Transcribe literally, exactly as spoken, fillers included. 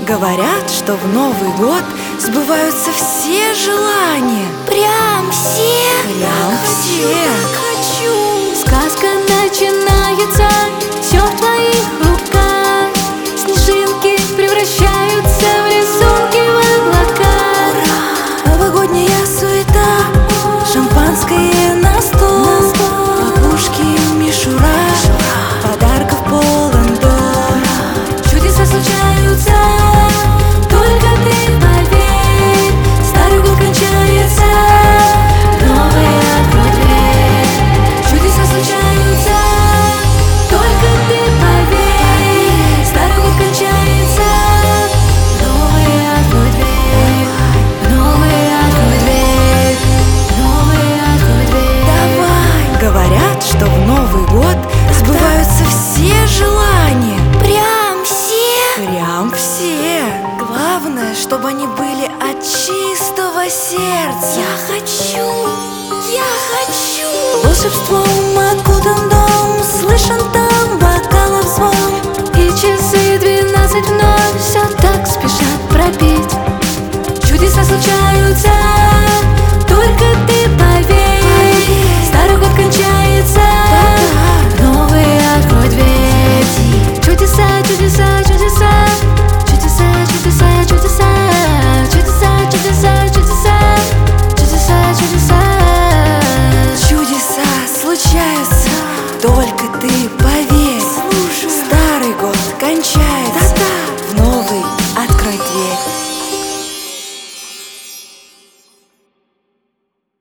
Говорят, что в Новый год сбываются все желания. Прям все? Прям все. Хочу. Сказка начинается, все в твоих руках. Снежинки превращаются в рисунки в облака. Ура! Новогодняя суета, шампанское на стол, подушки, мишура, подарков полон дом. Чудеса случаются, только ты поверь. Старый год кончается, новый открой дверь. Чудеса случаются, только ты поверь. Старый год кончается, новый открой дверь. Новый открой дверь. Новый открой дверь. Давай! Говорят, что в Новый год сбываются все желания. Прям все? Прям все. Главное, чтобы они были от чистого сердца. Я хочу, я хочу. Волшебством окутан дом, слышен там